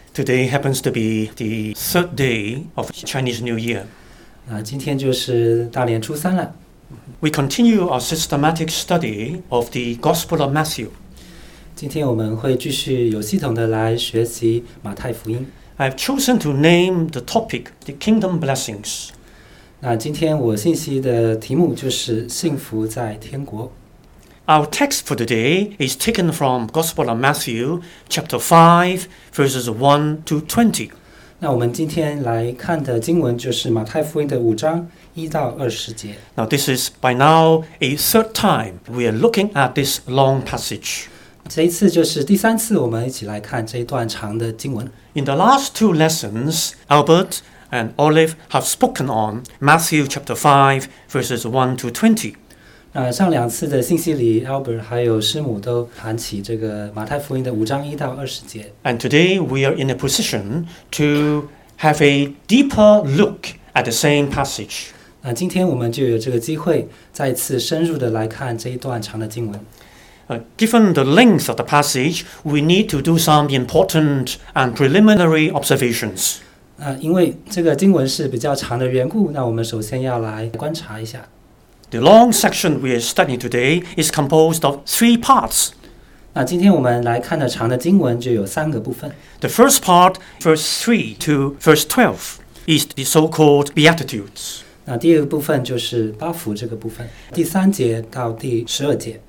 Today happens to be the third day of Chinese New Year. 今天就是大年初三了。 We continue our systematic study of the Gospel of Matthew. 今天我们会继续有系统的来学习马太福音。 I've chosen to name the topic the Kingdom Blessings. 那今天我信息的题目就是幸福在天国。 Our text for today is taken from Gospel of Matthew, chapter 5, verses 1 to 20. 那我们今天来看的经文就是马太福音的5章1到20节。 Now this is by now a third time we are looking at this long passage. 这一次就是第3次，我们一起来看这一段长的经文。 In the last two lessons, Albert and Olive have spoken on Matthew chapter 5, verses 1 to 20. 上2次的信息里 ，Albert 还有师母都谈起这个马太福音的5章1到20节。 And today we are in a position to have a deeper look at the same passage. 今天我们就有这个机会，再一次深入的来看这一段长的经文。 Given the length of the passage, we need to do some important and preliminary observations. 因为这个经文是比较长的缘故，那我们首先要来观察一下。 The long section we are studying today is composed of 3 parts. 那今天我们来看的长的经文就有3个部分。 The first part, verse 3 to verse 12, is the so-called Beatitudes. 那第二个部分就是八福这个部分，第3节到第12节。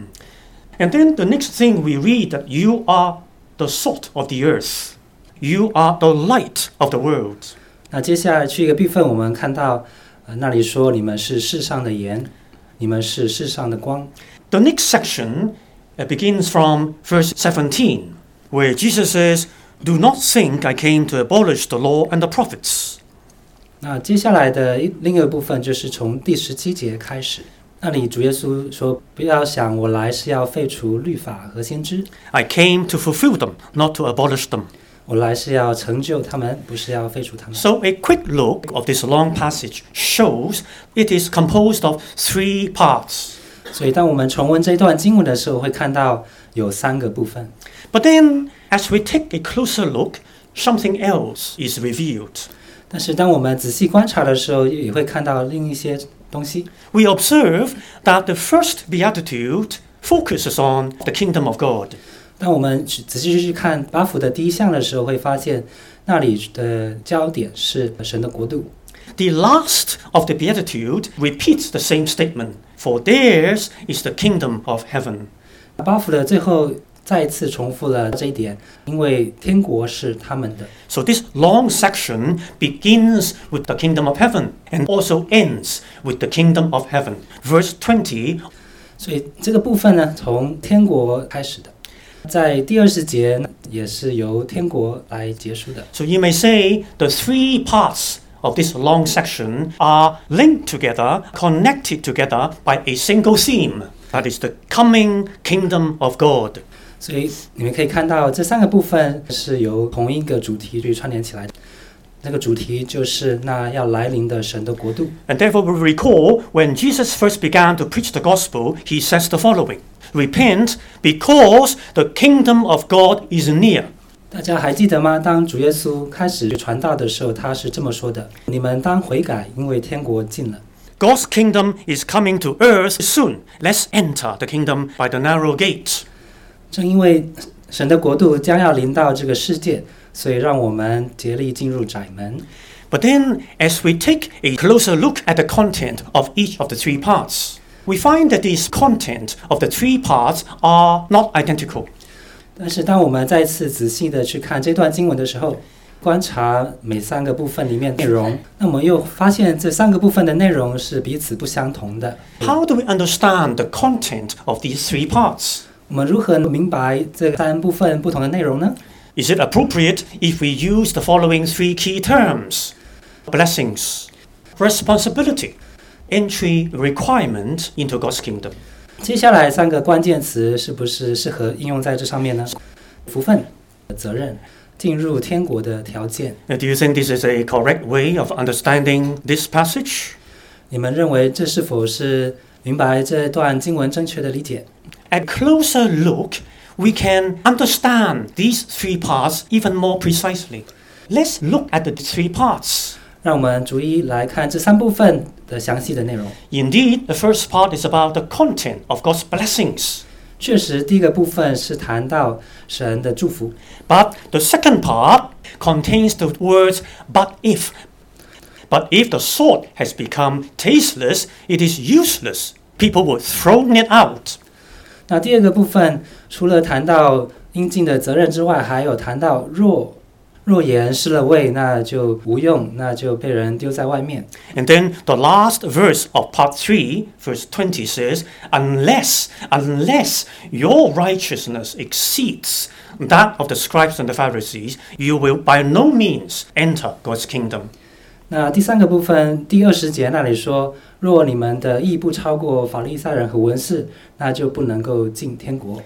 And then the next thing we read that you are the salt of the earth. You are the light of the world. 那接下来去一个部分，我们看到那里说你们是世上的盐，你们是世上的光。 The next section begins from verse 17, where Jesus says, "Do not think I came to abolish the law and the prophets." 那接下来的另一个部分就是从第17节开始，那里主耶稣说：“不要想我来是要废除律法和先知。 I came to fulfill them, not to abolish them. 我来是要成就他们，不是要废除他们。” So a quick look of this long passage shows it is composed of 3 parts. 所以当我们重温这段经文的时候，会看到有3个部分。 But then, as we take a closer look, something else is revealed. 但是当我们仔细观察的时候，也会看到另一些东西。 We observe that the first beatitude focuses on the kingdom of God. 当我们仔细去看八福的第1项的时候，会发现那里的焦点是神的国度。 The last of the beatitude repeats the same statement, for theirs is the kingdom of heaven. 八福的最后再一次重复了这一点，因为天国是他们的。 So this long section begins with the kingdom of heaven and also ends with the kingdom of heaven. Verse 20. 所以这个部分呢，从天国开始的，在第20节也是由天国来结束的。 So you may say the 3 parts of this long section are linked together, connected together by a single theme. That is the coming kingdom of God. 所以你们可以看到，这3个部分是由同一个主题去串联起来的。那个主题就是那要来临的神的国度。 And therefore we recall when Jesus first began to preach the gospel, he says the following: Repent, because the kingdom of God is near. 大家还记得吗？当主耶稣开始传道的时候，他是这么说的：你们当悔改，因为天国近了。 God's kingdom is coming to earth soon. Let's enter the kingdom by the narrow gate. 正因为神的国度将要临到这个世界，所以让我们竭力进入窄门。 But then, as we take a closer look at the content of each of the 3 parts, we find that this content of the 3 parts are not identical. 但是当我们再次仔细的去看这段经文的时候，观察每3个部分里面内容，那我们又发现这3个部分的内容是彼此不相同的。 How do we understand the content of these 3 parts? 我们如何明白这3部分不同的内容呢？ Is it appropriate if we use the following 3 key terms? Blessings, responsibility, entry requirement into God's kingdom. 接下来3个关键词是不是适合应用在这上面呢？福分、责任、进入天国的条件。 Do you think this is a correct way of understanding this passage? 你们认为这是否是明白这段经文正确的理解？ At closer look, we can understand these three parts even more precisely. Let's look at the three parts. 让我们逐一来看这三部分的详细的内容。 Indeed, the first part is about the content of God's blessings. 确实，第一个部分是谈到神的祝福， But the second part contains the words, but if. But if the salt has become tasteless, it is useless. People would throw it out. 那第二个部分除了谈到应尽的责任之外，还有谈到若盐失了味，那就无用，那就被人丢在外面。 And then the last verse of part 3, verse 20 says, unless your righteousness exceeds that of the scribes and the Pharisees, you will by no means enter God's kingdom. 那第三个部分第20节那里说，若你们的义不超过法利赛人和文士，那就不能够进天国。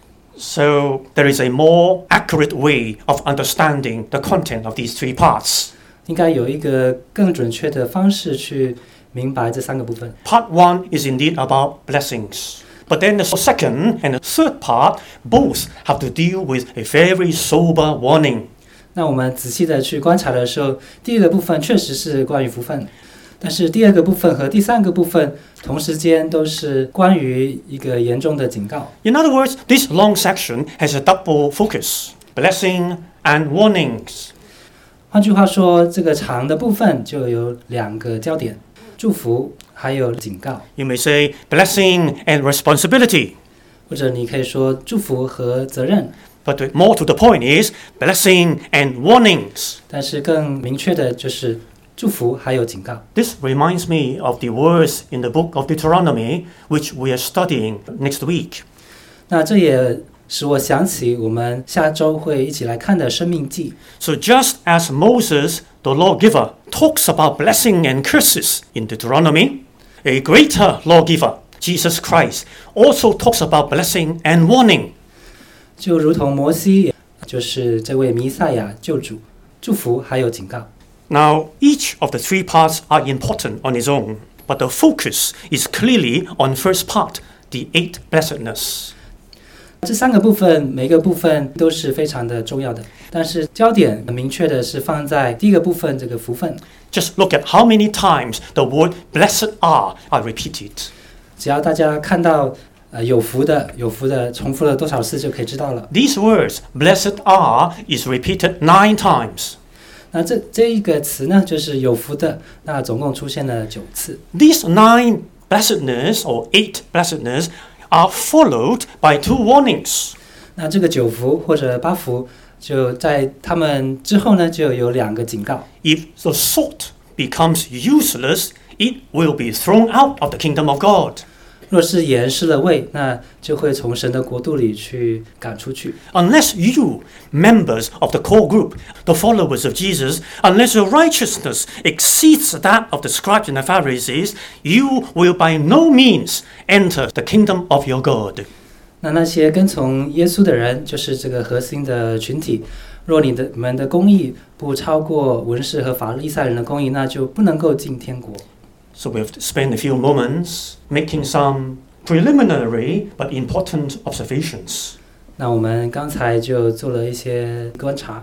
So there is a more accurate way of understanding the content of these three parts. 应该有一个更准确的方式去明白这三个部分。 Part 1 is indeed about blessings. But then the second and the third part both have to deal with a very sober warning. 那我们仔细的去观察的时候，第一个部分确实是关于福分，但是第二个部分和第三个部分同时间都是关于一个严重的警告。 In other words, this long section has a double focus, blessing and warnings. 换句话说，这个长的部分就有两个焦点：祝福还有警告， You may say blessing and responsibility. 或者你可以说祝福和责任。 But more to the point is blessing and warnings. 但是更明确的就是祝福还有警告。 This reminds me of the words in the book of Deuteronomy, which we are studying next week. 那这也使我想起我们下周会一起来看的《生命记》。 So just as Moses, the lawgiver, talks about blessing and curses in Deuteronomy, a greater lawgiver, Jesus Christ, also talks about blessing and warning. 就如同摩西，就是这位弥赛亚救主，祝福还有警告。 Now, each of the three parts are important on its own, but the focus is clearly on first part, the 8 blessedness. 这三个部分，每个部分都是非常的重要的，但是焦点很明确的是放在第一个部分这个福分。 Just look at how many times the word blessed are repeated. 只要大家看到有福的重复了多少次就可以知道了。 These words, blessed are, is repeated 9 times. 那这一个词呢，就是有福的，那总共出现了9次。 These 9 blessedness or 8 blessedness are followed by 2 warnings. 那这个9福或者8福，就在他们之后呢，就有2个警告。 If the salt becomes useless, it will be thrown out of the kingdom of God. 若是盐失了味，那就会从神的国度里去赶出去。 Unless you, members of the core group, the followers of Jesus, unless your righteousness exceeds that of the scribes and the Pharisees, you will by no means enter the kingdom of your God. 那些跟从耶稣的人，就是这个核心的群体。若你们的公义不超过文士和法利赛人的公义，那就不能够进天国。 So we have spent a few moments making some preliminary but important observations. 那我们刚才就做了一些观察。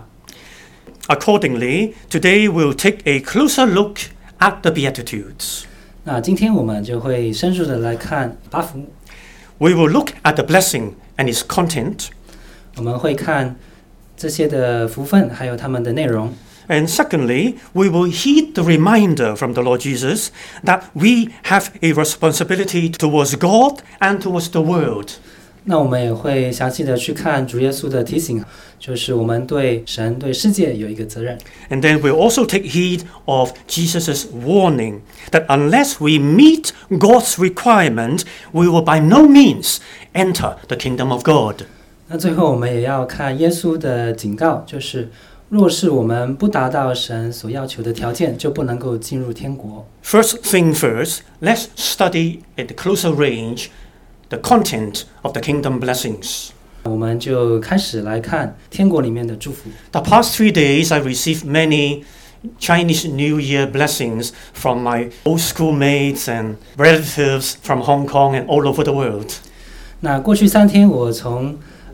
Accordingly, today we'll take a closer look at the Beatitudes. 那今天我们就会深入的来看8福， We will look at the blessing and its content. 我们会看这些的福分，还有他们的内容。 And secondly, we will heed the reminder from the Lord Jesus that we have a responsibility towards God and towards the world. 那我们也会详细的去看主耶稣的提醒，就是我们对神、对世界有一个责任。 And then we'll also take heed of Jesus' warning that unless we meet God's requirement, we will by no means enter the kingdom of God. 那最后我们也要看耶稣的警告，就是若是我们不达到神所要求的条件，就不能够进入天国。 First thing first, let's study at the closer range the content of the kingdom blessings. 我们就开始来看天国里面的祝福。 The past 3 days, I received many Chinese New Year blessings from my old schoolmates and relatives from Hong Kong and all over the world. 那过去3天，我从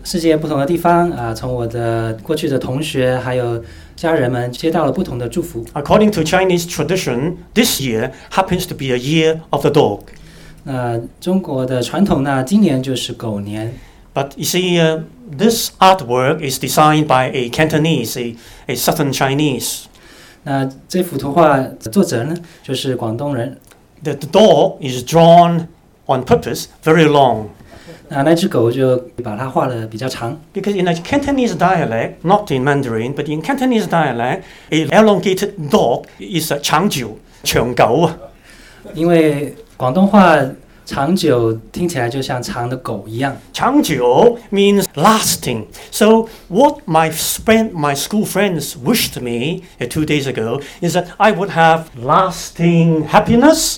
世界不同的地方从我的过去的同学还有家人们接到了不同的祝福。 According to Chinese tradition, this year happens to be a year of the dog. 那中国的传统呢，今年就是狗年。 But you see, this artwork is designed by a Cantonese, a Southern Chinese. 那这幅图画的作者呢，就是广东人。 The dog is drawn on purpose very long. 那只狗就把它画得比较长。 Because in a Cantonese dialect, not in Mandarin, but in Cantonese dialect, a elongated dog is a 长久, 长久. 因为广东话长久听起来就像长的狗一样。 长久 means lasting. So what my school friends wished me 2 days ago is that I would have lasting happiness,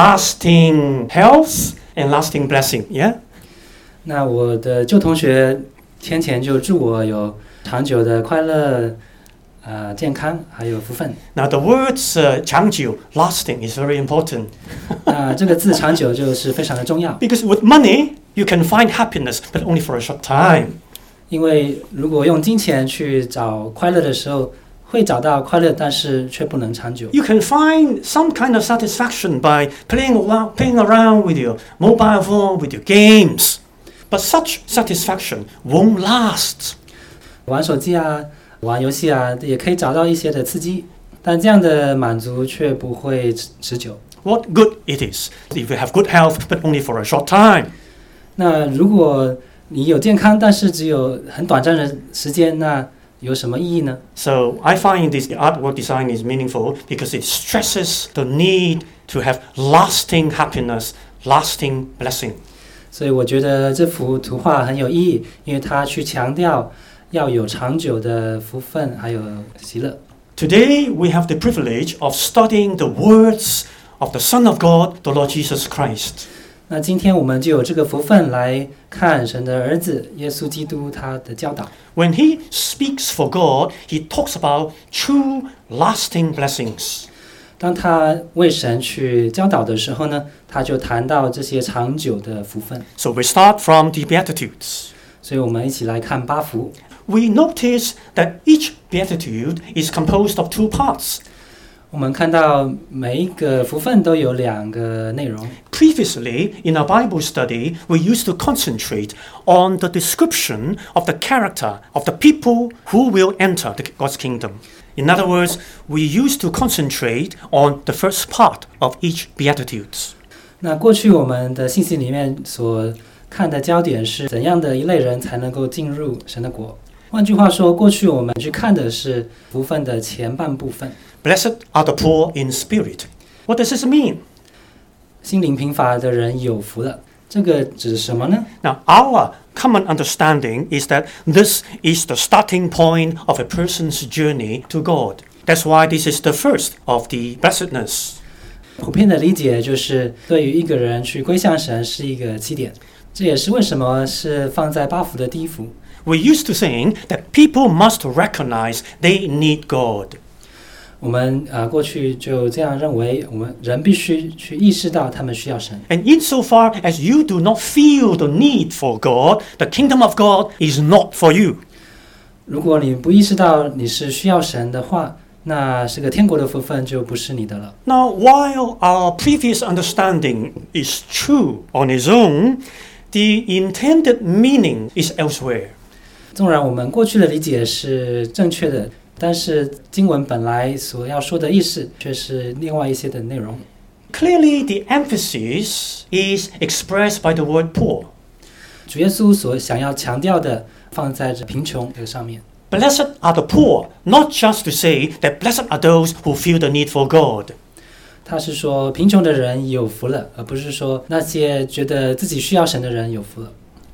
lasting health, and lasting blessing. Yeah. 那我的旧同学先前就祝我有长久的快乐、健康，还有福分。 Now the words 长久 lasting is very important. 那这个字长久就是非常的重要。 Because with money you can find happiness, but only for a short time. 因为如果用金钱去找快乐的时候，会找到快乐，但是却不能长久。 You can find some kind of satisfaction by playing around with your mobile phone, with your games. But such satisfaction won't last. 玩手机玩游戏也可以找到一些的刺激，但这样的满足却不会持久。 What good it is if you have good health, but only for a short time. 那如果你有健康，但是只有很短暂的时间，那有什么意义呢？ So I find this artwork design is meaningful because it stresses the need to have lasting happiness, lasting blessing. 所以我觉得这幅图画很有意义，因为它去强调要有长久的福分，还有喜乐。 Today we have the privilege of studying the words of the Son of God, the Lord Jesus Christ. 那今天我们就有这个福分来看神的儿子耶稣基督他的教导。 When he speaks for God, he talks about true lasting blessings. 当他为神去教导的时候呢，他就谈到这些长久的福分。 So we start from the Beatitudes. 所以我们一起来看八福。 We notice that each Beatitude is composed of 2 parts. 我们看到每一个福分都有2个内容。 Previously, in our Bible study, we used to concentrate on the description of the character of the people who will enter God's kingdom. In other words, we used to concentrate on the first part of each Beatitudes. 那过去我们的信息里面所看的焦点是怎样的一类人才能够进入神的国。换句话说，过去我们去看的是福分的前半部分。 Blessed are the poor in spirit. What does this mean? 心灵贫乏的人有福了，这个指什么呢？ Now, our common understanding is that this is the starting point of a person's journey to God. That's why this is the first of the blessedness. 普遍的理解就是对于一个人去归向神是一个起点，这也是为什么是放在八福的第一福。 We used to think that people must recognize they need God. 我们过去就这样认为，我们人必须去意识到他们需要神。 And insofar as you do not feel the need for God, the kingdom of God is not for you. 如果你不意识到你是需要神的话，那这个天国的福分就不是你的了。 Now, while our previous understanding is true on its own, the intended meaning is elsewhere. 纵然我们过去的理解是正确的，但是经文本来所要说的意思却是另外一些的内容。 Clearly, the emphasis is expressed by the word poor. 主耶稣所想要强调的放在这贫穷这个上面。 Blessed are the poor, not just to say that blessed are those who feel the need for God. 他是说贫穷的人有福了，而不是说那些觉得自己需要神的人有福了。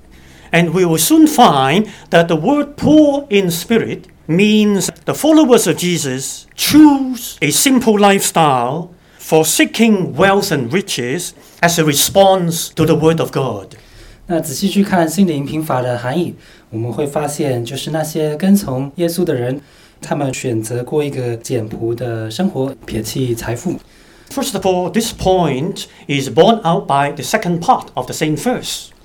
And we will soon find that the word poor in spirit means the followers of Jesus choose a simple lifestyle, forsaking wealth and riches as a response to the word of God. 那仔细去看心灵贫乏的含义，我们会发现，就是那些跟从耶稣的人，他们选择过一个简朴的生活，撇弃财富。 First of all, this point is borne out by the second part of the same verse.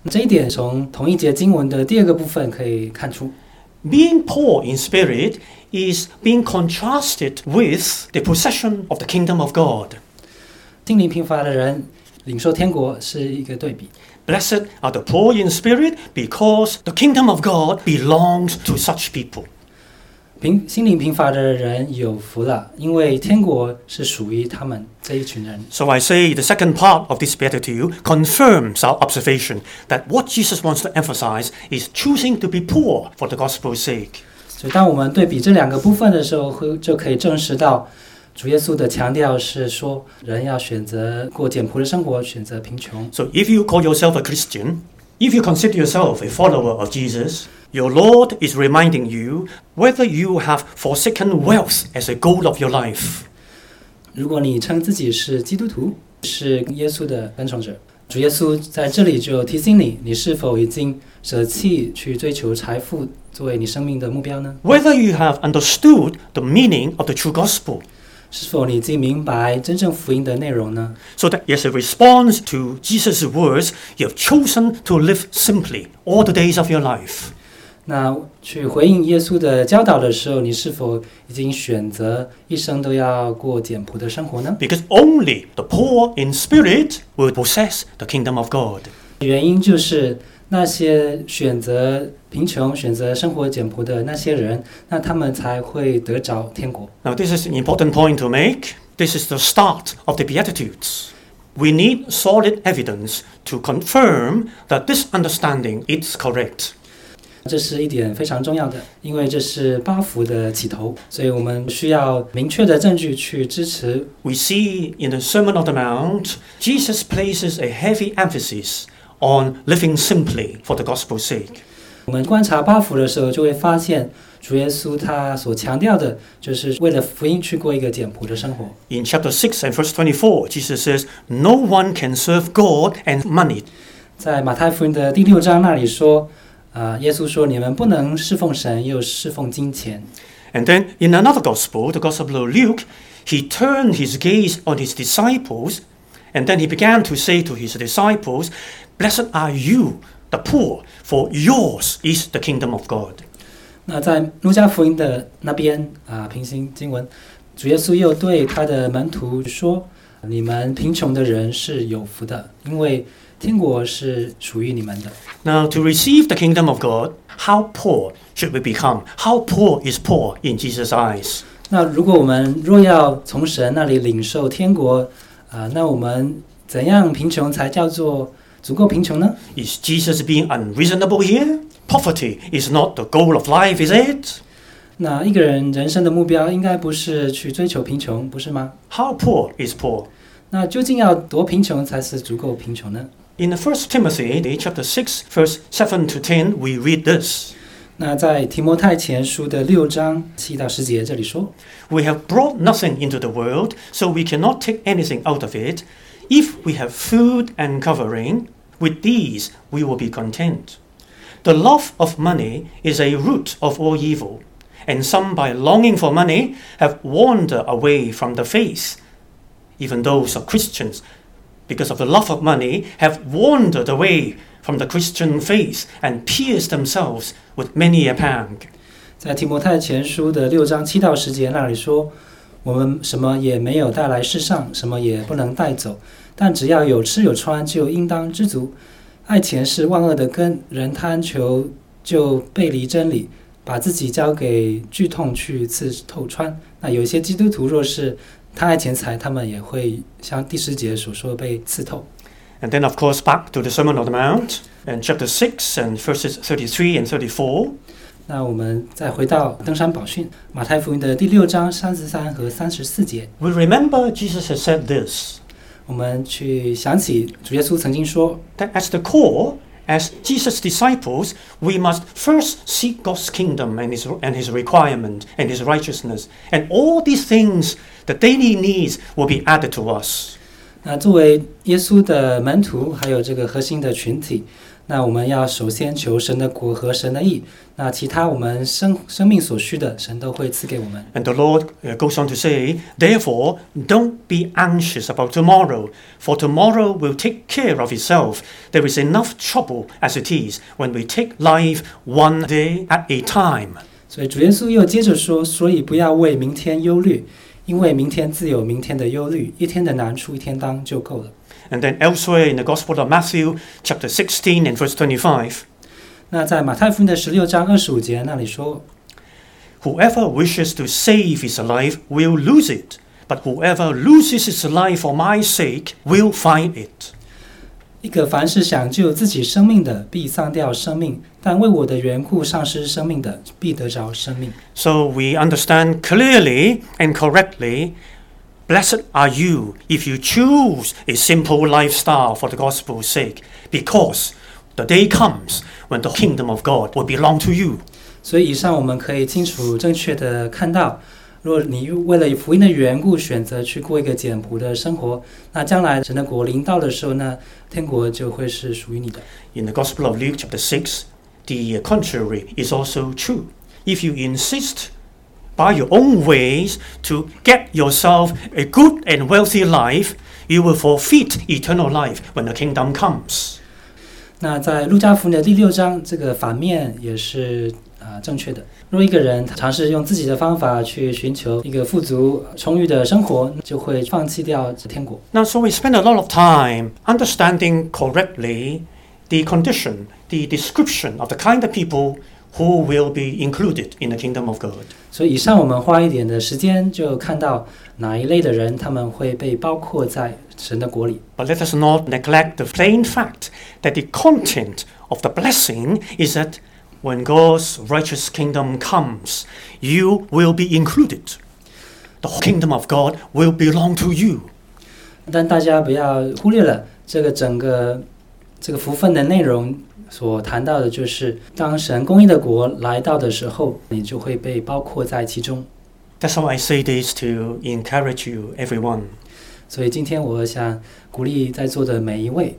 这一点从同一节经文的第二个部分可以看出。 Being poor in spirit is being contrasted with the possession of the kingdom of God. 心灵贫乏的人领受天国是一个对比。 Blessed are the poor in spirit, because the kingdom of God belongs to such people. 心灵贫乏的人有福了，因为天国是属于他们这一群人。 So I say the second part of this beatitude confirms our observation that what Jesus wants to emphasize is choosing to be poor for the gospel's sake. 所以当我们对比这两个部分的时候，就可以证实到主耶稣的强调是说，人要选择过简朴的生活，选择贫穷。 So if you call yourself a Christian, if you consider yourself a follower of Jesus, your Lord is reminding you whether you have forsaken wealth as a goal of your life. 如果你称自己是基督徒，是耶稣的跟从者，主耶稣在这里就提醒你，你是否已经舍弃去追求财富作为你生命的目标呢？ Whether you have understood the meaning of the true gospel. 是否你已经明白真正福音的内容呢？ So that as a response to Jesus' words, you have chosen to live simply all the days of your life. 那去回应耶稣的教导的时候，你是否已经选择一生都要过简朴的生活呢？ Because only the poor in spirit will possess the kingdom of God. 原因就是那些选择贫穷、选择生活简朴的那些人，那他们才会得着天国。 Now, this is an important point to make. This is the start of the Beatitudes. We need solid evidence to confirm that this understanding is correct. 这是一点非常重要的，因为这是八福的起头，所以我们需要明确的证据去支持。 We see in the Sermon on the Mount, Jesus places a heavy emphasis on living simply for the gospel's sake. 我们观察八福的时候，就会发现主耶稣他所强调的，就是为了福音去过一个简朴的生活。 In chapter 6 and verse 24, Jesus says, "No one can serve God and money." 在马太福音的第6章那里说，耶稣说：“你们不能侍奉神，又侍奉金钱。” And then in another gospel, the gospel of Luke, he turned his gaze on his disciples, and then he began to say to his disciples, "Blessed are you, the poor, for yours is the kingdom of God." 那在路加福音的那边平行经文，主耶稣又对他的门徒说：“你们贫穷的人是有福的，因为天国是属于你们的。” Now, to receive the kingdom of God, how poor should we become? How poor is poor in Jesus' eyes? 那如果我们若要从神那里领受天国，那我们怎样贫穷才叫做足够贫穷呢？ Is Jesus being unreasonable here? Poverty is not the goal of life, is it? 那一个人人生的目标应该不是去追求贫穷，不是吗？ How poor is poor? 那究竟要多贫穷才是足够贫穷呢？ In 1 Timothy chapter 6, verse 7 to 10, we read this. 那在提摩太前书的6章7到10节这里说 We have brought nothing into the world, so we cannot take anything out of it. If we have food and covering, with these we will be content. The love of money is a root of all evil, and some by longing for money have wandered away from the faith. Even those are Christians, because of the love of money, have wandered away from the Christian faith and pierced themselves with many a pang. 在提摩太前书的6章7到10节那里说，我们什么也没有带来世上，什么也不能带走，但只要有吃有穿，就应当知足。爱钱是万恶的根，人贪求就背离真理，把自己交给剧痛去刺透穿。那有一些基督徒若是贪爱钱财，他们也会像第10节所说被刺透。 And then, of course, back to the Sermon on the Mount, and chapter 6 and verses 33 and 34. 那我们再回到登山宝训，马太福音的第6章33和34节。 We remember Jesus has said this, 我们去想起主耶稣曾经说， that as the core, as Jesus' disciples, we must first seek God's kingdom and his requirement and his righteousness. And all these things, the daily needs, will be added to us. 那作为耶稣的门徒，还有这个核心的群体， 那我们要首先求神的国和神的义，那其他我们生命所需的，神都会赐给我们。 And the Lord goes on to say, therefore, don't be anxious about tomorrow, for tomorrow will take care of itself. There is enough trouble as it is when we take life one day at a time. 所以主耶稣又接着说，所以不要为明天忧虑，因为明天自有明天的忧虑，一天的难处一天当就够了。 And then elsewhere in the Gospel of Matthew, chapter 16 and verse 25, 那在马太福音的16章25节那里说， whoever wishes to save his life will lose it, but whoever loses his life for my sake will find it. 一个凡是想救自己生命的，必丧掉生命；但为我的缘故丧失生命的，必得着生命。 So we understand clearly and correctly, blessed are you if you choose a simple lifestyle for the gospel's sake, because the day comes when the kingdom of God will belong to you. 所以以上我们可以清楚正确的看到，若你为了福音的缘故选择去过一个简朴的生活，那将来神的国临到的时候呢，天国就会是属于你的。 In the Gospel of Luke chapter 6, the contrary is also true. If you insist by your own ways to get yourself a good and wealthy life, you will forfeit eternal life when the kingdom comes. 那在路加福音的第6章，这个反面也是正确的。若一个人尝试用自己的方法去寻求一个富足充裕的生活，就会放弃掉天国。 Now, so we spend a lot of time understanding correctly the condition, the description of the kind of people who will be included in the kingdom of God. 所以以上我们花一点的时间，就看到哪一类的人他们会被包括在神的国里。 But let us not neglect the plain fact that the content of the blessing is that when God's righteous kingdom comes, you will be included. The kingdom of God will belong to you. 但大家不要忽略了整个福分的内容所谈到的，就是当神公义的国来到的时候，你就会被包括在其中。 That's how I say this to encourage you, everyone. 所以今天我想鼓励在座的每一位，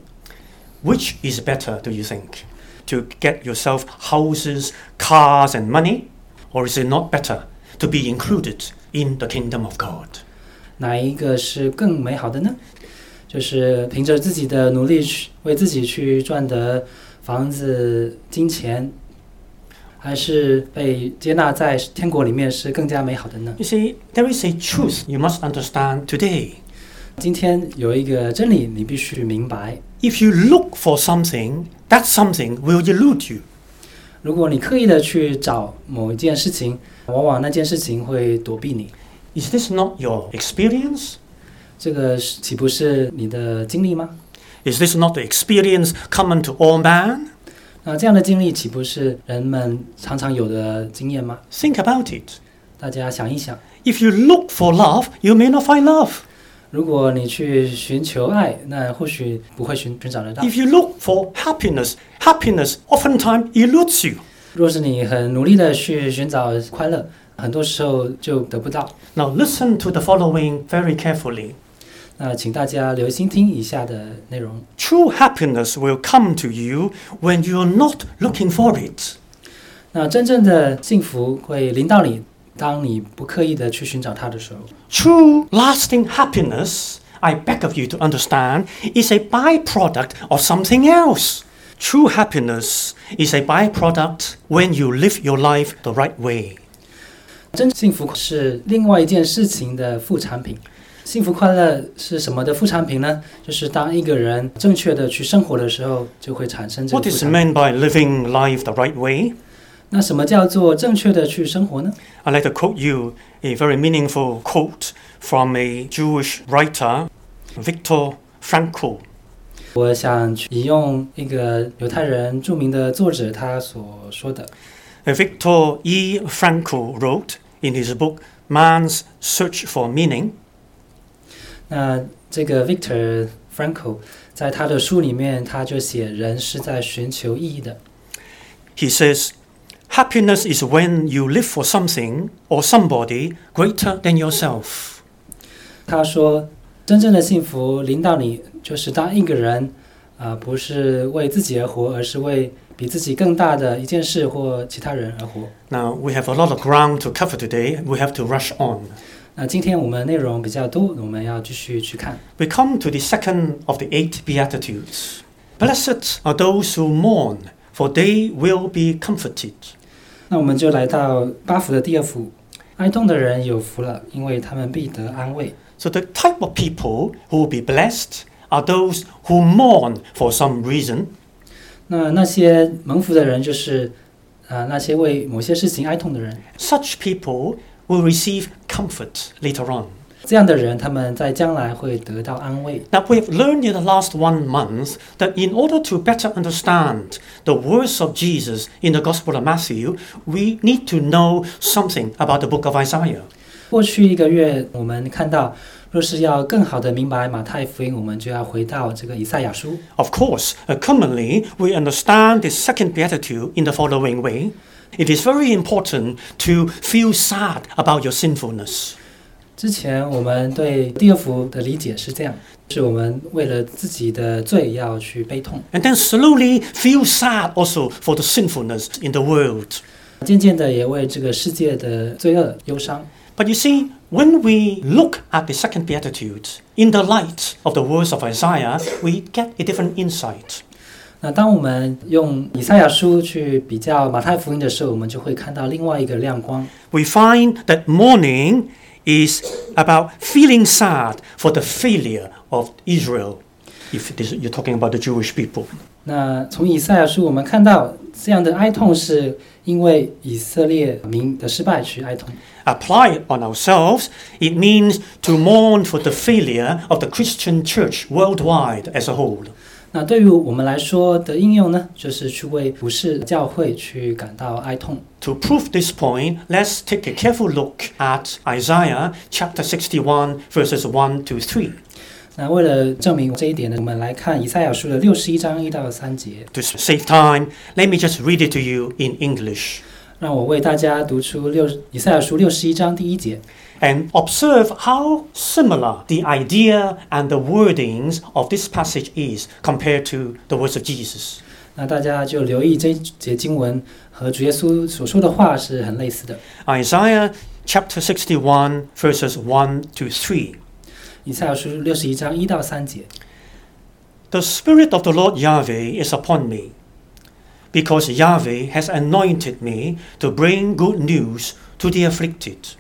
Which is better, do you think? To get yourself houses, cars, and money? Or is it not better to be included in the kingdom of God? 哪一个是更美好的呢？就是凭着自己的努力为自己去赚得房子、金钱，还是被接纳在天国里面是更加美好的呢？ You see, there is a truth you must understand today. 今天有一个真理，你必须明白。 If you look for something, that something will elude you. 如果你刻意的去找某一件事情，往往那件事情会躲避你。 Is this not your experience? 这个岂不是你的经历吗？ Is this not the experience common to all man? 那这样的经历岂不是人们常常有的经验吗？ Think about it. 大家想一想， If you look for love, you may not find love. 如果你去寻求爱，那或许不会寻找得到。 If you look for happiness, happiness oftentimes eludes you. 若是你很努力的去寻找快乐，很多时候就得不到。 Now listen to the following very carefully. 那请大家留心听以下的内容。 True happiness will come to you when you're not looking for it. 那真正的幸福会临到你，当你不刻意的去寻找它的时候。 True lasting happiness, I beg of you to understand, is a byproduct of something else. True happiness is a byproduct when you live your life the right way. 真正幸福是另外一件事情的副产品。幸福快乐是什么的副产品呢？就是当一个人正确的去生活的时候，就会产生这个 What 副 is 产品。 meant by living life the right way? 那什么叫做正确的去生活呢？ I'd like to quote you a very meaningful quote from a Jewish writer, Viktor Frankl. 我想引用一个犹太人著名的作者他所说的。 Viktor E. Frankl wrote in his book Man's Search for Meaning, 那这个 Viktor Frankl 在他的书里面，他就写人是在寻求意义的。 he says, happiness is when you live for something or somebody greater than yourself. 他说，真正的幸福临到你，就是当一个人不是为自己而活，而是为比自己更大的一件事或其他人而活。 Now, we have a lot of ground to cover today. We have to rush on. 那今天我们内容比较多，我们要继续去看。 We come to the second of the 8 Beatitudes. Blessed are those who mourn, for they will be comforted. 那我们就来到8福的第2福，哀痛的人有福了，因为他们必得安慰。 So the type of people who will be blessed are those who mourn for some reason. 那些蒙福的人就是那些为某些事情哀痛的人。 Such people will receive comfort later on. 这样的人，他们在将来会得到安慰。 Now, we have learned in the last 1 month that in order to better understand the words of Jesus in the Gospel of Matthew, we need to know something about the book of Isaiah. 过去1个月，我们看到，若是要更好的明白马太福音，我们就要回到这个以赛亚书。 Of course, commonly we understand the second beatitude in the following way. It is very important to feel sad about your sinfulness. 之前我们对第2福的理解是这样，是我们为了自己的罪要去悲痛， And then slowly feel sad also for the sinfulness in the world. 渐渐的也为这个世界的罪恶忧伤。 But you see, when we look at the second beatitude in the light of the words of Isaiah, we get a different insight. 那当我们用以赛亚书去比较马太福音的时候，我们就会看到另外一个亮光。 We find that mourning is about feeling sad for the failure of Israel, if you're talking about the Jewish people. 那从以赛亚书我们看到，这样的哀痛是因为以色列民的失败去哀痛。 Apply it on ourselves, it means to mourn for the failure of the Christian church worldwide as a whole. 那对于我们来说的应用呢，就是去为普世教会去感到哀痛。 To prove this point, let's take a careful look at Isaiah chapter 61, verses 1 to 3. 那为了证明这一点呢，我们来看以赛亚书的61章1到3节。 To save time, let me just read it to you in English. 让我为大家读出以赛亚书61章第1节。 And observe how similar the idea and the wordings of this passage is compared to the words of Jesus. 那大家就留意这一节经文和主耶稣所说的话是很类似的。 Isaiah chapter 61, verses 1 to 3. 以赛亚书61章1到3节。 The Spirit of the Lord Yahweh is upon me, because Yahweh has anointed me to bring good news to the afflicted.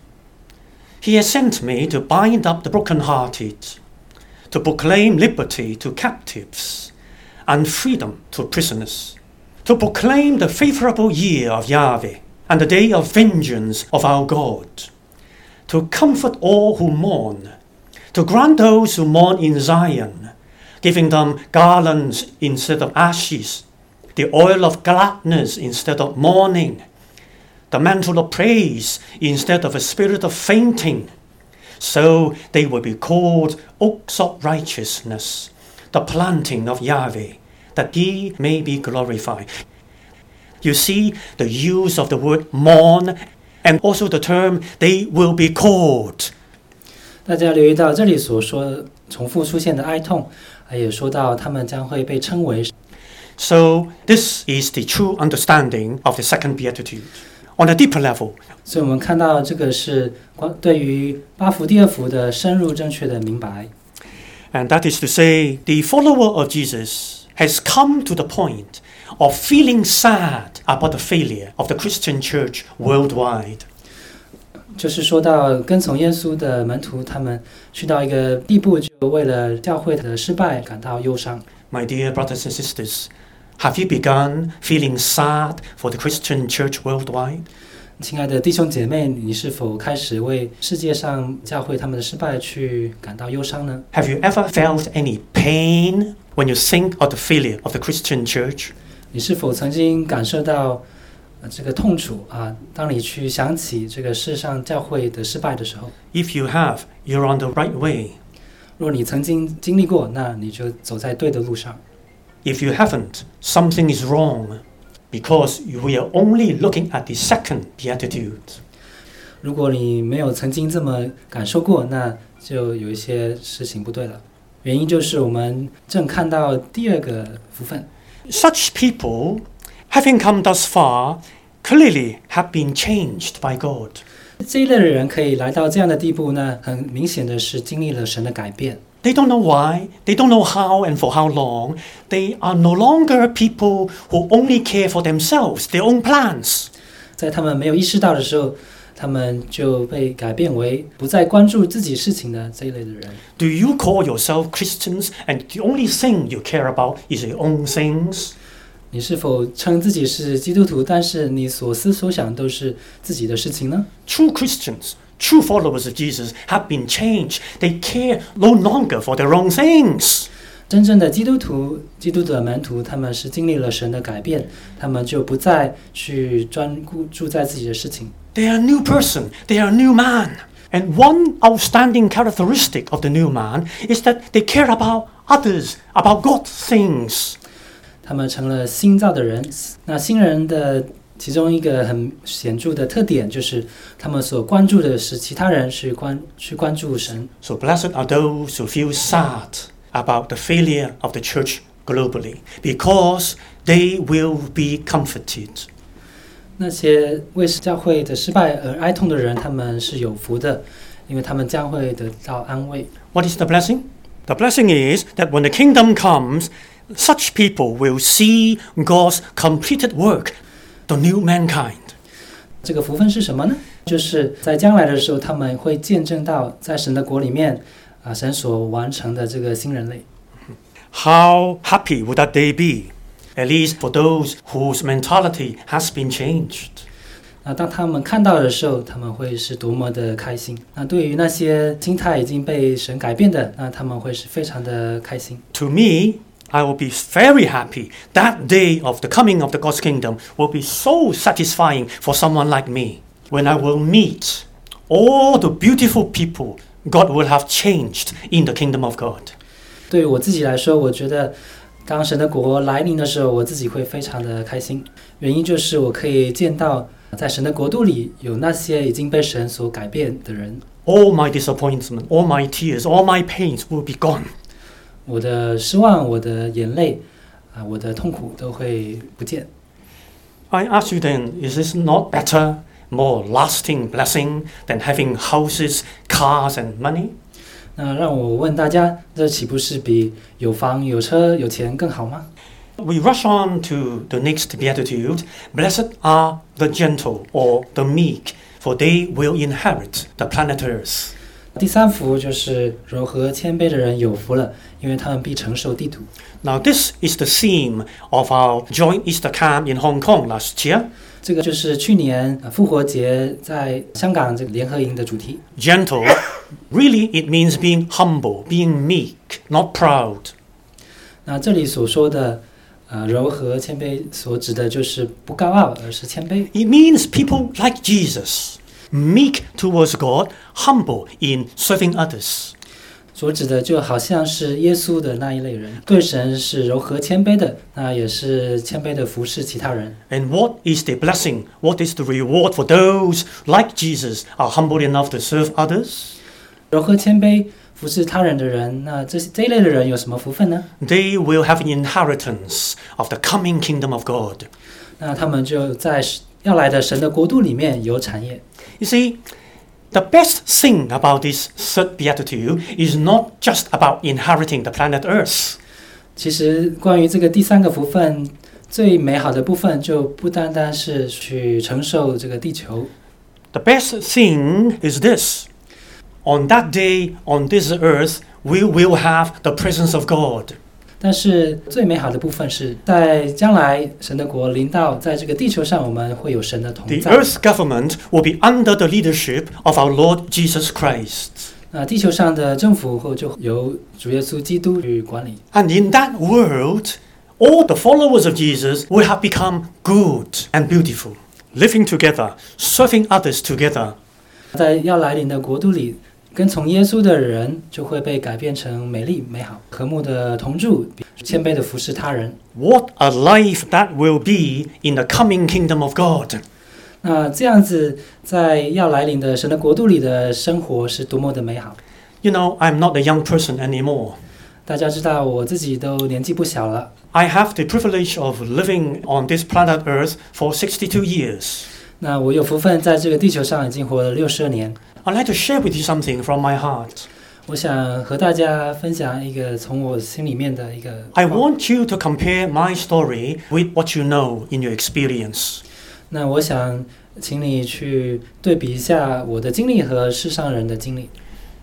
He has sent me to bind up the brokenhearted, to proclaim liberty to captives and freedom to prisoners, to proclaim the favorable year of Yahweh and the day of vengeance of our God, to comfort all who mourn, to grant those who mourn in Zion, giving them garlands instead of ashes, the oil of gladness instead of mourning, the mantle of praise instead of a spirit of fainting. So they will be called oaks of righteousness, the planting of Yahweh, that he may be glorified. You see the use of the word mourn and also the term they will be called. 大家留意到这里所说重复出现的哀痛，也说到他们将会被称为。 So this is the true understanding of the second beatitude. On a deeper level, 所以我们看到这个是对于8福第2福的深入正确的明白。 and that is to say, the follower of Jesus has come to the point of feeling sad about the failure of the Christian church worldwide. 就是说到跟从耶稣的门徒，他们去到一个地步，就为了教会的失败感到忧伤。 My dear brothers and sisters, have you begun feeling sad for the Christian church worldwide? 亲爱的弟兄姐妹，你是否开始为世界上教会他们的失败去感到忧伤呢？ Have you ever felt any pain when you think of the failure of the Christian church? 你是否曾经感受到这个痛楚啊？当你去想起这个世上教会的失败的时候， If you have, you're on the right way. 若你曾经经历过，那你就走在对的路上。 If you haven't, something is wrong, because we are only looking at the second beatitude. 如果你没有曾经这么感受过，那就有一些事情不对了。 原因就是我们正看到第二个福分。 Such people, having come thus far, clearly have been changed by God. 这一类的人可以来到这样的地步呢，很明显的是经历了神的改变。 They don't know why, they don't know how and for how long. They are no longer people who only care for themselves, their own plans. 在他们没有意识到的时候，他们就被改变为不再关注自己事情的这一类的人。 Do you call yourself Christians and the only thing you care about is your own things? 你是否称自己是基督徒，但是你所思所想都是自己的事情呢？ True Christians, true followers of Jesus have been changed. They care no longer for their own things. 真正的基督徒、基督的门徒，他们是经历了神的改变，他们就不再去专注在自己的事情。 They are a new person. They are a new man. And one outstanding characteristic of the new man is that they care about others, about God's things. 他们成了新造的人。那新人的其中一个很显著的特点就是他们所关注的是其他人去关注神。 So blessed are those who feel sad about the failure of the church globally, because they will be comforted. 那些为教会的失败而哀痛的人，他们是有福的，因为他们将会得到安慰。 What is the blessing? The blessing is that when the kingdom comes, such people will see God's completed work, the new mankind. 这个福分是什么呢？就是在将来的时候，他们会见证到在神的国里面，神所完成的这个新人类。 How happy would that day be? At least for those whose mentality has been changed. 那当他们看到的时候，他们会是多么的开心。那对于那些心态已经被神改变的，那他们会是非常的开心。 To me, I will be very happy. That day of the coming of the God's kingdom will be so satisfying for someone like me, when I will meet all the beautiful people God will have changed in the kingdom of God. 对于我自己来说，我觉得当神的国来临的时候，我自己会非常的开心。原因就是我可以见到在神的国度里有那些已经被神所改变的人。 All my disappointment, all my tears, all my pains will be gone. 我的失望，我的眼泪，我的痛苦都会不见。 I ask you then, is this not better, more lasting blessing than having houses, cars and money? 那让我问大家，这岂不是比有房、有车、有钱更好吗？ We rush on to the next beatitude. Blessed are the gentle or the meek, for they will inherit the planet Earth. 第三福就是柔和谦卑的人有福了，因为他们必承受地土。 Now this is the theme of our joint Easter camp in Hong Kong last year. 这个就是去年复活节在香港这个联合营的主题。 Gentle, really it means being humble, being meek, not proud. 那这里所说的柔和谦卑，所指的就是不高傲，而是谦卑。 It means people like Jesus, meek towards God, humble in serving others. 所指的就好像是耶稣的那一类人，对神是柔和谦卑的，那也是谦卑的服侍其他人。 And what is the blessing? What is the reward for those like Jesus are humble enough to serve others? 柔和谦卑服侍他人的人，那这一类的人有什么福分呢？ They will have an inheritance of the coming kingdom of God. 那他们就在要来的神的国度里面有产业。 You see, the best thing about this third beatitude is not just about inheriting the planet Earth. 其实关于这个第三个福分，最美好的部分就不单单是去承受这个地球。 The best thing is this. On that day, on this earth, we will have the presence of God. 但是最美好的部分是在将来神的国临到，在这个地球上我们会有神的同 The 在。 earth government will be under the leadership of our Lord Jesus Christ. 地球上的政府就由主耶稣基督去管理。 And in that world, all the followers of Jesus will have become good and beautiful, living together, serving others together. 在要来临的国度里，跟从耶稣的人就会被改变成美丽、美好、和睦的同住，谦卑的服侍他人。 What a life that will be in the coming kingdom of God. 那这样子，在要来临的神的国度里的生活是多么的美好。 You know, I'm not a young person anymore. 大家知道我自己都年纪不小了， I have the privilege of living on this planet Earth for 62 years. 那我有福分在这个地球上已经活了62年。 I'd like to share with you something from my heart. 我想和大家分享一个从我心里面的一个 I want you to compare my story with what you know in your experience. 那我想请你去对比一下我的经历和世上人的经历。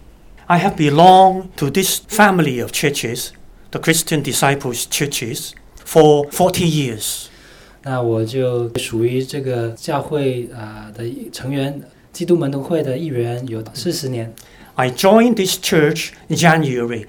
I have belonged to this family of churches, the Christian Disciples Churches, for 40 years. 那我就属于这个教会的成员，基督门徒会的一员有40年。 I joined this church in January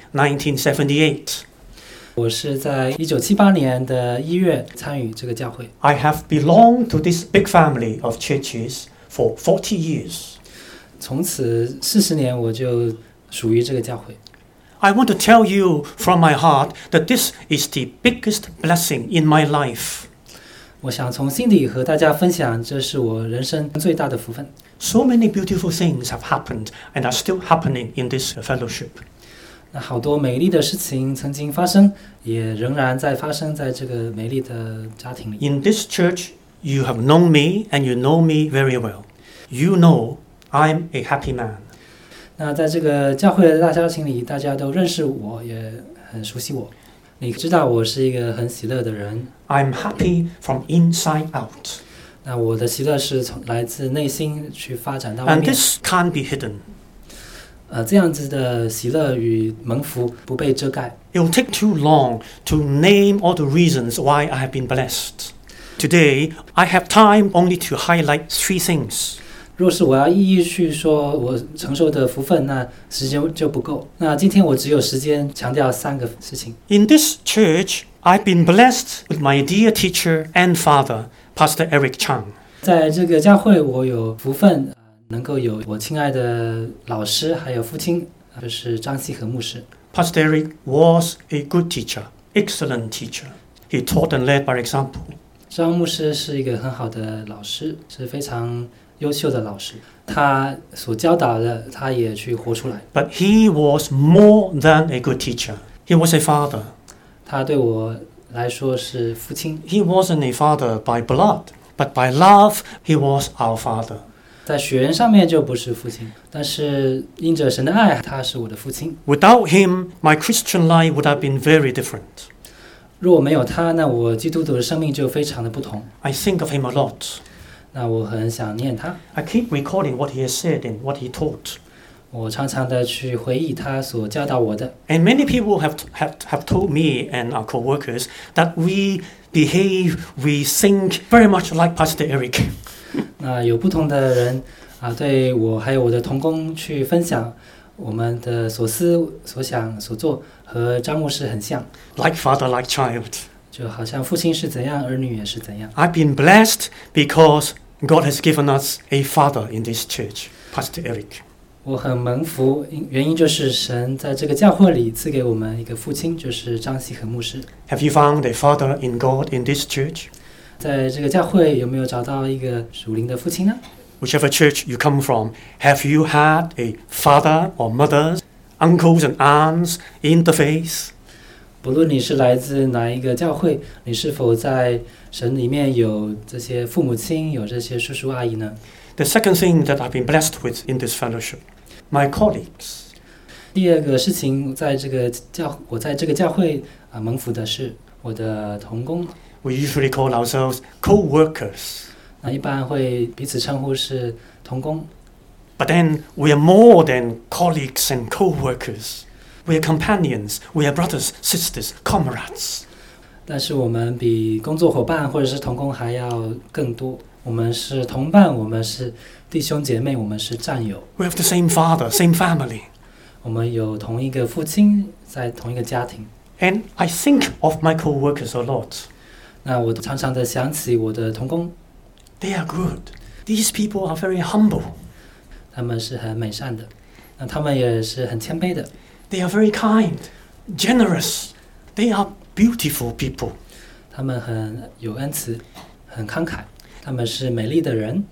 1978. 我是在1978年的1月参与这个教会。 I have belonged to this big family of churches for 40 years. 从此40年我就属于这个教会。 I want to tell you from my heart that this is the biggest blessing in my life. 我想从心底和大家分享，这是我人生最大的福分。 So many beautiful things have happened and are still happening in this fellowship. 那好多美丽的事情曾经发生，也仍然在发生在这个美丽的家庭里。 In this church, you have known me and you know me very well. You know I'm a happy man. 那在这个教会的大家庭里，大家都认识我，也很熟悉我。你知道我是一个很喜乐的人。 I'm happy from inside out. 那我的喜乐是从来自内心去发展到外 And 面。 this can't be hidden. 这样子的喜乐与蒙福不被遮盖。 It will take too long to name all the reasons why I have been blessed. Today, I have time only to highlight 3 things. 若是我要一一去说我承受的福分，那时间就不够。那今天我只有时间强调3个事情。 In this church, I've been blessed with my dear teacher and father, Pastor Eric Chang. 在这个教会，我有福分，能够有我亲爱的老师，还有父亲，就是张希和牧师。 Pastor Eric was a good teacher, excellent teacher. He taught and led by example. 张牧师是一个很好的老师，是非常优秀的老师。他所教导的，他也去活出来。 But he was more than a good teacher. He was a father. 他对我来说是父亲。 He wasn't a father by blood, but by love, he was our father. 在血缘上面就不是父亲，但是因着神的爱，他是我的父亲。 Without him, my Christian life would have been very different. 如果没有他，那我基督徒的生命就非常的不同。 I think of him a lot. 那我很想念他， I keep recalling what he has said and what he taught. 我常常的去回忆他所教导我的。 And many people have told me and our co-workers that we behave, we think very much like Pastor Eric. 那有不同的人对我还有我的同工去分享我们的所思所想所做，和张牧师很像， Like father, like child. 就好像父亲是怎样，儿女也是怎样。 I've been blessed because God has given us a father in this church, Pastor Eric. 我很蒙福，原因就是神在这个教会里赐给我们一个父亲，就是张希和牧师。 Have you found a father in God in this church? 在这个教会有没有找到一个属灵的父亲呢？ Whichever church you come from, have you had a father or mothers, uncles and aunts in the faith? 不论你是来自哪一个教会，你是否在神里面有这些父母亲，有这些叔叔阿姨呢？ The second thing that I've been blessed with in this fellowship, my colleagues. 第二个事情，我在这个教会蒙福的是我的同工。 We usually call ourselves co-workers. 那一般会彼此称呼是同工， But then we are more than colleagues and co-workers. We are companions. We are brothers, sisters, comrades. 但是我们比工作伙伴或者是同工还要更多。我们是同伴，我们是弟兄姐妹，我们是战友。 We have the same father, same family. 我们有同一个父亲，在同一个家庭。 And I think of my co-workers a lot. 那我常常的想起我的同工， They are good. These people are very humble. 他们是很美善的，那他们也是很谦卑的。 They are very kind, generous. They are beautiful people. 他们很有恩慈，很慷慨，他们是美丽的人。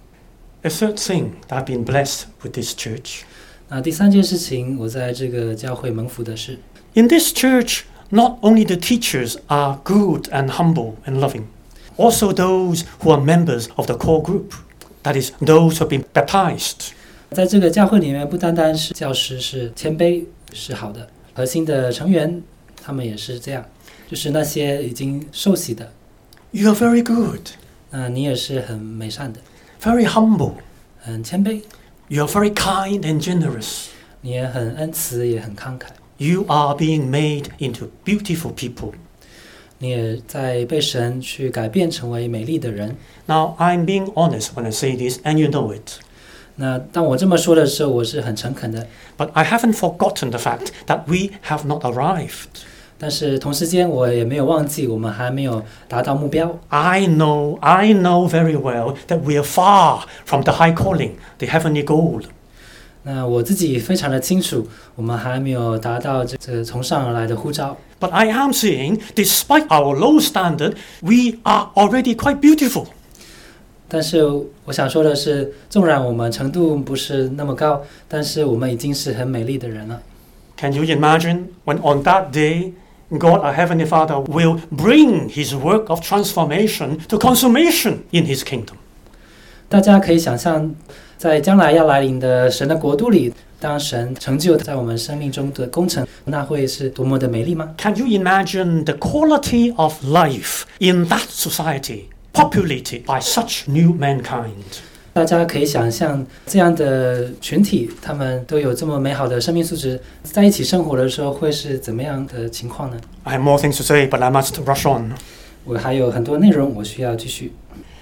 The third thing that I've been blessed with this church, 那第三件事情，我在这个教会蒙福的是， In this church, not only the teachers are good and humble and loving, also those who are members of the core group, that is, those who have been baptized. 在这个教会里面，不单单是教师是谦卑是好的，核心的成员他们也是这样，就是那些已经受洗的。 You are very good. 你也是很美善的， Very humble. 很谦卑， You are very kind and generous. 你也很恩慈，也很慷慨， You are being made into beautiful people. 你也在被神去改变成为美丽的人。 Now, I'm being honest when I say this, and you know it. 那当我这么说的时候，我是很诚恳的。 But I haven't forgotten the fact that we have not arrived. 但是同时间，我也没有忘记，我们还没有达到目标。 I know very well that we are far from the high calling, the heavenly goal. 那我自己非常的清楚，我们还没有达到这个从上而来的呼召。 But I am saying, despite our low standard, we are already quite beautiful. 但是我想说的是，纵然我们程度不是那么高，但是我们已经是很美丽的人了。 Can you imagine when on that day, God, our Heavenly Father, will bring His work of transformation to consummation in His kingdom? 大家可以想象，在将来要来临的神的国度里，当神成就在我们生命中的工程，那会是多么的美丽吗？ Can you imagine the quality of life in that society, populated by such new mankind? 大家可以想象这样的群体，他们都有这么美好的生命素质，在一起生活的时候会是怎么样的情况呢？ I have more things to say, but I must rush on. 我还有很多内容，我需要继续。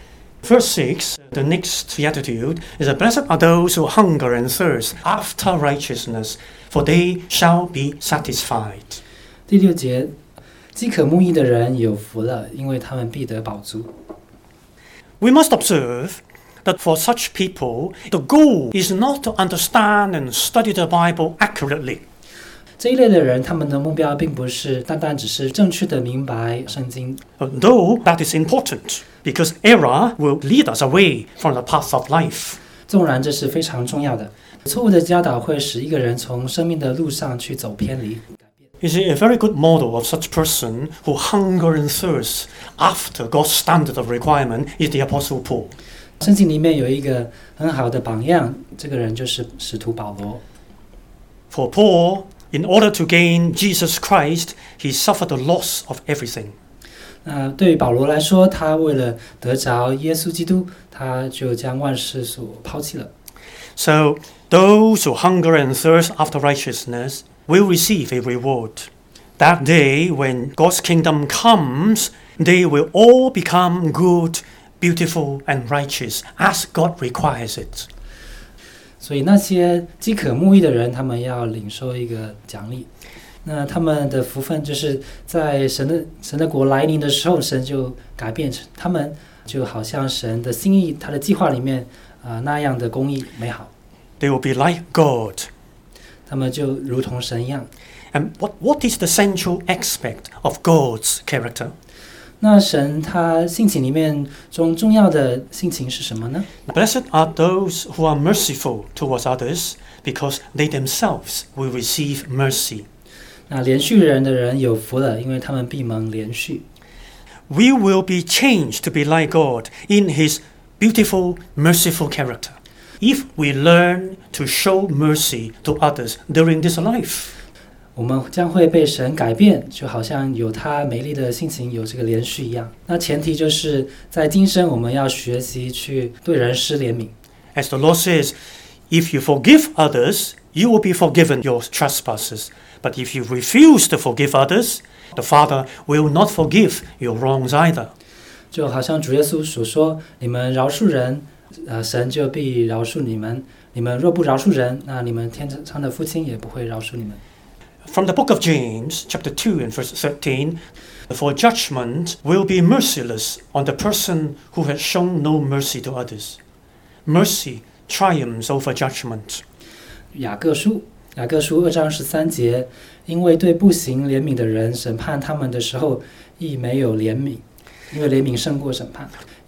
Verse 6, the next beatitude is that blessed are those who hunger and thirst after righteousness, for they shall be satisfied. 第6节，饥渴慕义的人有福了，因为他们必得饱足。 We must observe that for such people, the goal is not to understand and study the Bible accurately. 这一类的人，他们的目标并不是单单只是正确的明白圣经， Though that is important, because error will lead us away from the path of life. 纵然这是非常重要的。错误的教导会使一个人从生命的路上去走偏离。 You see, a very good model of such person who hunger and thirst after God's standard of requirement is the Apostle Paul. 圣经里面有一个很好的榜样，这个人就是使徒保罗。 For Paul, in order to gain Jesus Christ, he suffered the loss of everything. 那对于保罗来说，他为了得着耶稣基督，他就将万事所抛弃了。 So, those who hunger and thirst after righteousness will receive a reward. That day, when God's kingdom comes, they will all become good, beautiful, and righteous, as God requires it. 所以那些饥渴慕义的人，他们要领受一个奖励。那他们的福分就是在神的国来临的时候，神就改变他们，就好像神的心意、他的计划里面那样的公义美好。 They will be like God. 他们就如同神一样。 And what is the central aspect of God's character? 那神他性情里面中重要的性情是什么呢？ Blessed are those who are merciful towards others, because they themselves will receive mercy. 那连续人的人有福了，因为他们必蒙连续。 We will be changed to be like God in His beautiful, merciful character, if we learn to show mercy to others during this life. 我们将会被神改变，就好像有他美丽的性情，有这个连续一样。那前提就是在今生，我们要学习去对人施怜悯。 As the Lord says, if you forgive others, you will be forgiven your trespasses. But if you refuse to forgive others, the Father will not forgive your wrongs either. 就好像主耶稣所说：“你们饶恕人，神就必饶恕你们；你们若不饶恕人，那你们天上的父亲也不会饶恕你们。” From the book of James, chapter 2 and verse 13, for judgment will be merciless on the person who has shown no mercy to others. Mercy triumphs over judgment. 雅各书2章13节，因为对不行怜悯的人审判他们的时候，亦没有怜悯，因为怜悯胜过审判。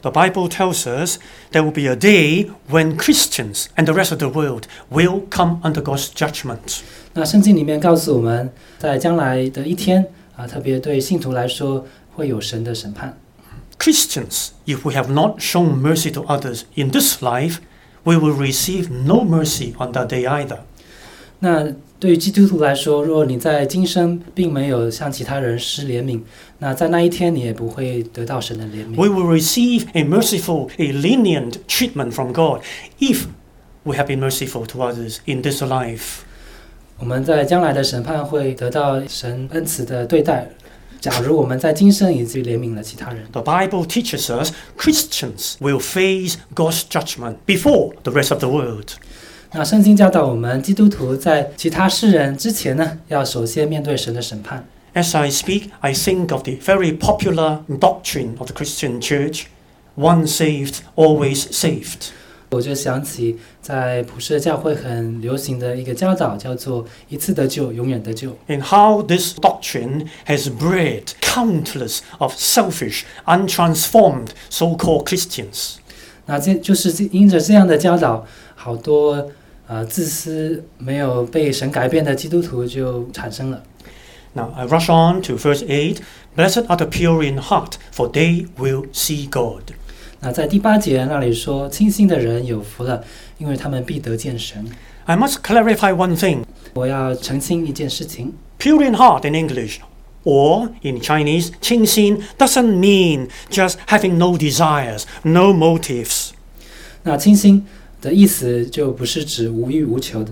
The Bible tells us there will be a day when Christians and the rest of the world will come under God's judgment. 那圣经里面告诉我们，在将来的一天特别对信徒来说，会有神的审判。 Christians, if we have not shown mercy to others in this life, we will receive no mercy on that day either. 那对于基督徒来说，如果你在今生并没有向其他人施怜悯，那在那一天你也不会得到神的怜悯。 We will receive a merciful, a lenient treatment from God if we have been merciful to others in this life. 我们在将来的审判会得到神恩慈的对待。假如我们在今生已经怜悯了其他人。 The Bible teaches us Christians will face God's judgment before the rest of the world. 那圣经教导我们，基督徒在其他世人之前呢，要首先面对神的审判。 As I speak, I think of the very popular doctrine of the Christian church, once saved, always saved. 我就想起在普世教会很流行的一个教导，叫做一次得救，永远得救。 And how this doctrine has bred countless of selfish, untransformed so-called Christians. 那这就是因着这样的教导，好多自私、没有被神改变的基督徒就产生了。 Now I rush on to verse 8. Blessed are the pure in heart, for they will see God. 那在第8节那里说，清心的人有福了，因为他们必得见神。 I must clarify one thing. 我要澄清一件事情。 Pure in heart in English, or in Chinese, 清心 doesn't mean just having no desires, no motives. 那清心的意思就不是指无欲无求的。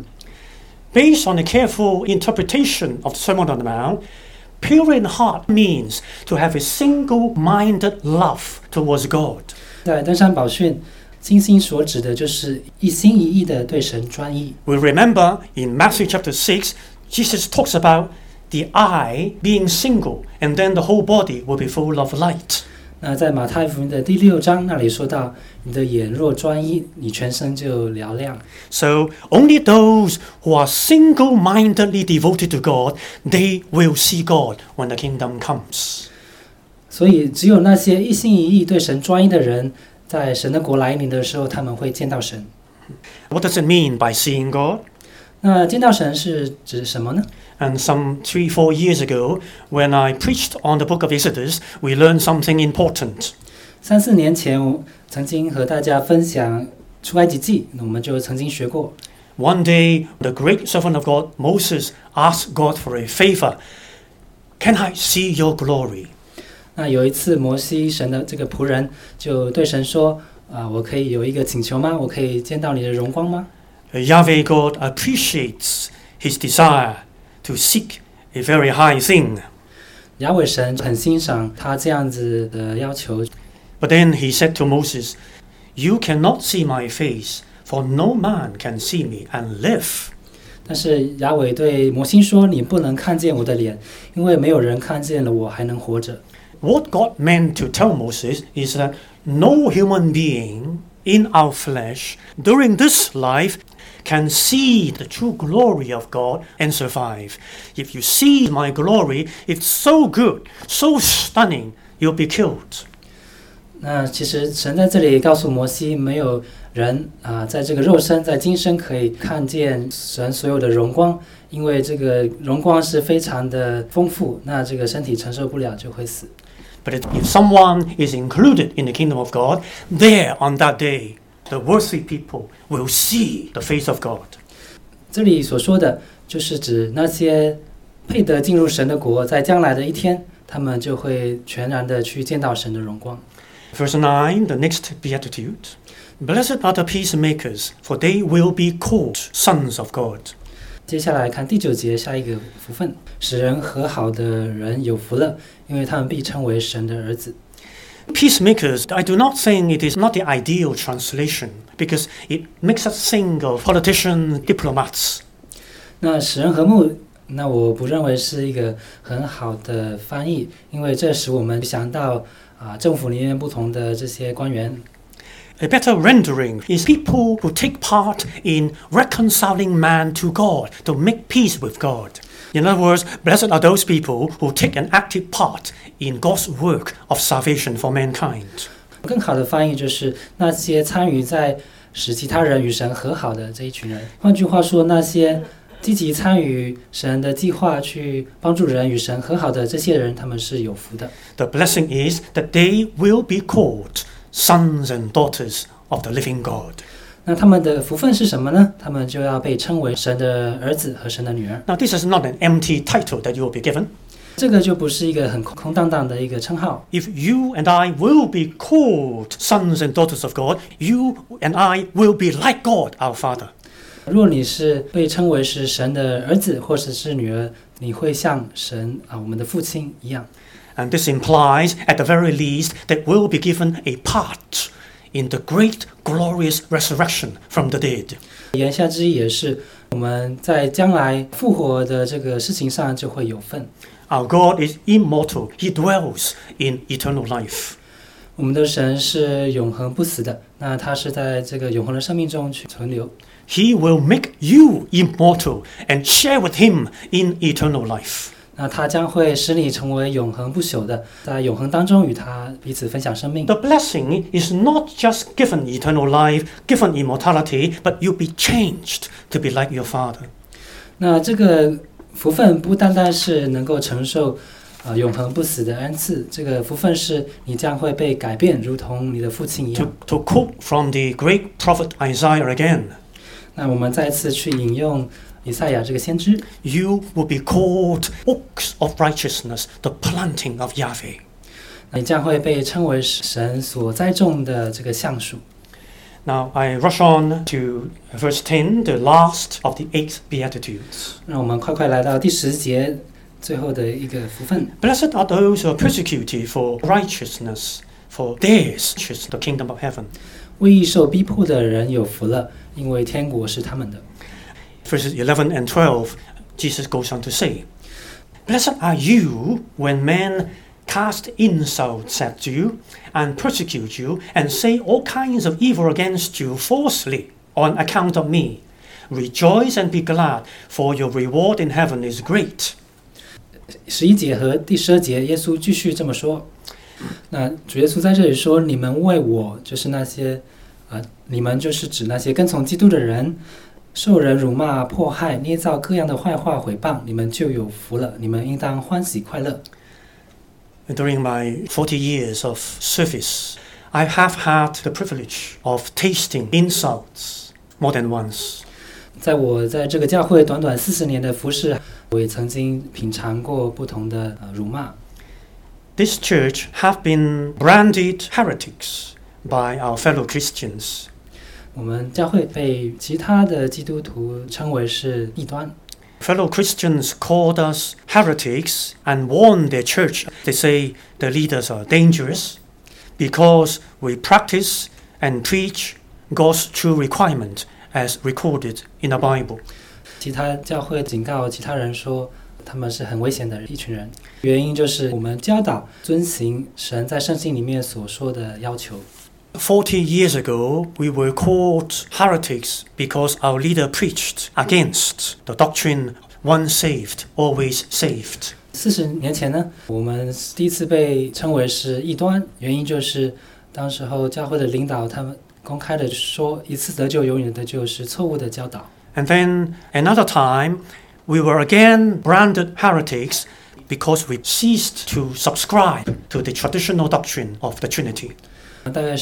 Based on a careful interpretation of the Sermon on the Mount, pure in heart means to have a single-minded love towards God. 在登山宝训，清心所指的就是一心一意的对神专一。 We remember in Matthew chapter 6, Jesus talks about the eye being single, and then the whole body will be full of light. 那在马太福音的第6章那里说到，你的眼若专一，你全身就嘹亮。 So only those who are single-mindedly devoted to God, they will see God when the kingdom comes. 所以只有那些一心一意对神专一的人，在神的国来临的时候，他们会见到神。 What does it mean by seeing God? 那见到神是指什么呢？ And some 3-4 years ago, when I preached on the book of Exodus, we learned something important. 3-4年前，我曾经和大家分享出埃及记，我们就曾经学过。 One day, the great servant of God, Moses, asked God for a favor. Can I see your glory? 那有一次，摩西神的这个仆人就对神说：“我可以有一个请求吗？我可以见到你的荣光吗？” Yahweh God appreciates his desire to seek a very high thing. 亚伟神很欣赏他这样子的要求。 But then he said to Moses, You cannot see my face, for no man can see me and live. 但是亚伟对摩西说：“你不能看见我的脸，因为没有人看见了我还能活着。” What God meant to tell Moses is that no human being in our flesh during this life can see the true glory of God and survive. If you see my glory, it's so good, so stunning, you'll be killed. 那其实神在这里告诉摩西，没有人在这个肉身，在今生可以看见神所有的荣光，因为这个荣光是非常的丰富，那这个身体承受不了就会死。 But if someone is included in the kingdom of God, there on that day, the worthy people will see the face of God. 这里所说的就是指那些配得进入神的国，在将来的一天，他们就会全然的去见到神的荣光。 Verse 9, the next beatitude. Blessed are the peacemakers, for they will be called sons of God. 接下来看第9节下一个福分，使人和好的人有福了，因为他们必称为神的儿子。 Peacemakers, I do not think it is not the ideal translation because it makes us think of politicians, diplomats. 那使人和睦，那我不认为是一个很好的翻译，因为这使我们想到政府里面不同的这些官员。 A better rendering is people who take part in reconciling man to God, to make peace with God. In other words, blessed are those people who take an active part in God's work of salvation for mankind. 更好的翻译就是那些参与在使其他人与神和好的这一群人。换句话说，那些积极参与神的计划去帮助人与神和好的这些人，他们是有福的。 The blessing is that they will be called sons and daughters of the living God. 那他们的福分是什么呢？他们就要被称为神的儿子和神的女儿。 Now, this is not an empty title that you will be given. 这个就不是一个很空荡荡的一个称号。 If you and I will be called sons and daughters of God, you and I will be like God, our Father. 若你是被称为是神的儿子或者是女儿，你会像神我们的父亲一样。 And this implies, at the very least, that we'll be given a part in the great, glorious resurrection from the dead. 言下之意也是我们在将来复活的这个事情上就会有份。 Our God is immortal. He dwells in eternal life. 我们的神是永恒不死的，那他是在这个永恒的生命中去存留。 He will make you immortal and share with him in eternal life. 那他将会使你成为永恒不朽的，在永恒当中与他彼此分享生命。 The blessing is not just given eternal life, given immortality, but you'll be changed to be like your Father. 那这个福分不单单是能够承受永恒不死的恩赐，这个福分是你将会被改变，如同你的父亲一样。 To quote from the great prophet Isaiah again, 那我们再次去引用以赛亚这个先知 you will be called oaks of righteousness, the planting of Yahweh. 你将会被称为神所栽种的这个橡树。 Now I rush on to verse 10, the last of the 8 Beatitudes. 让我们快快来到第10节最后的一个福分。 Blessed are those who are persecuted for righteousness, for theirs is the kingdom of heaven. 为义受逼迫的人有福了，因为天国是他们的。 Verses 11 and 12, Jesus goes on to say, Blessed are you when men cast insults at you and persecute you and say all kinds of evil against you falsely on account of me. Rejoice and be glad, for your reward in heaven is great. 11节和第12节，耶稣继续这么说。那主耶稣在这里说：“你们为我，就是那些你们就是指那些跟从基督的人，受人辱骂、迫害、捏造各样的坏话毁谤，你们就有福了。你们应当欢喜快乐。” During my 40 years of service, I have had the privilege of tasting insults more than once. 在我在这个教会短短40年的服侍，我也曾经品尝过不同的辱骂。 This church have been branded heretics by our fellow Christians. 我们教会被其他的基督徒称为是异端。 Fellow Christians called us heretics and warned their church. They say the leaders are dangerous because we practice and preach God's true requirement as recorded in the Bible. 其他教会警告其他人说，他们是很危险的一群人，原因就是我们教导遵行神在圣经里面所说的要求。 40 years ago, we were called heretics because our leader preached against the doctrine once saved, always saved. 40年前呢，我们第一次被称为是异端，原因就是当时候教会的领导他们公开的说，一次得救永远得救是错误的教导。 And then another time, we were again branded heretics because we ceased to subscribe to the traditional doctrine of the Trinity. 大概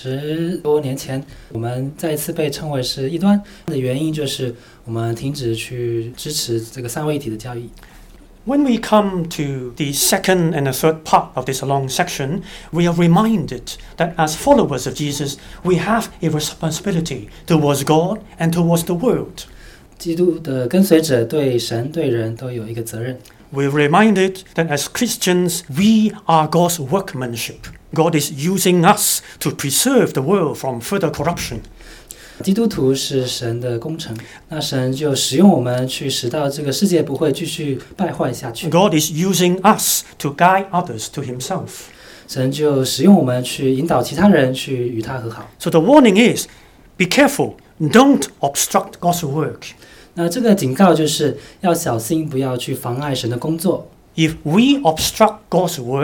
10多年前，我们再一次被称为是异端的原因就是我们停止去支持这个三位一体的教义。 When we come to the second and the third part of this long section, we are reminded that as followers of Jesus, we have a responsibility towards God and towards the world. 基督的跟随者对神对人都有一个责任。 We're reminded that as Christians, we are God's workmanship. God is using us to preserve the world from further corruption. 基督徒是神的工程，那神就使用我们去使到这个世界不会继续败坏下去。 God is using us to guide others to himself. 神就使用我们去引导其他人去与他和好。 So the warning is, be careful, don't obstruct God's work. 那这个警告就是要小心，不要去妨碍神的工作。 If we obstruct God's work,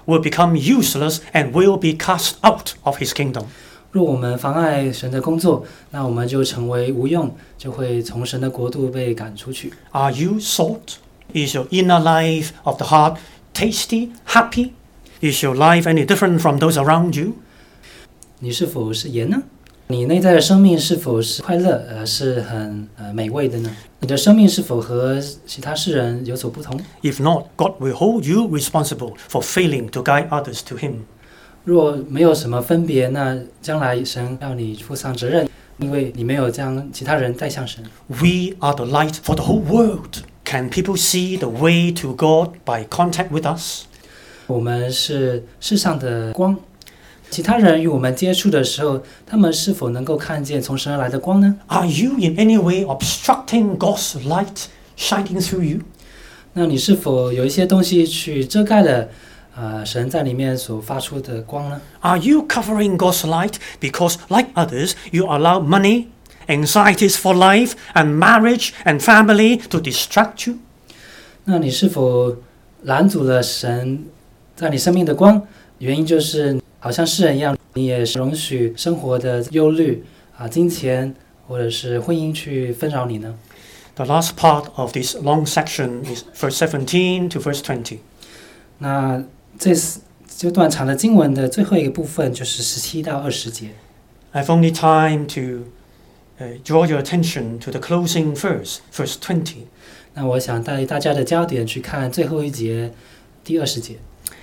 will become useless and will be cast out of his kingdom. 若我们妨碍神的工作，那我们就成为无用，就会从神的国度被赶出去。 Are you salt? Is your inner life of the heart tasty, happy? Is your life any different from those around you? 你是否是盐呢？你内在的生命是否是快乐，是很美味的呢？你的生命是否和其他世人有所不同？ If not, God will hold you responsible for failing to guide others to him. 若没有什么分别，那将来神要你负上责任，因为你没有将其他人带向神。 We are the light for the whole world. Can people see the way to God by contact with us? 我们是世上的光，其他人与我们接触的时候，他们是否能够看见从神而来的光呢？ Are you in any way obstructing God's light shining through you? 那你是否有一些东西去遮盖了神在里面所发出的光呢？ Are you covering God's light because, like others, you allow money, anxieties for life, and marriage and family to distract you? 那你是否拦阻了神在你生命的光？原因就是好像世人一样，你也是容许生活的忧虑金钱或者是婚姻去纷扰你呢？ The last part of this long section is verse 17 to verse 20. 那这段长的经文的最后一个部分就是17到20节。 I've only time to draw your attention to the closing verse, verse 20. 那我想带大家的焦点去看最后一节，第20节。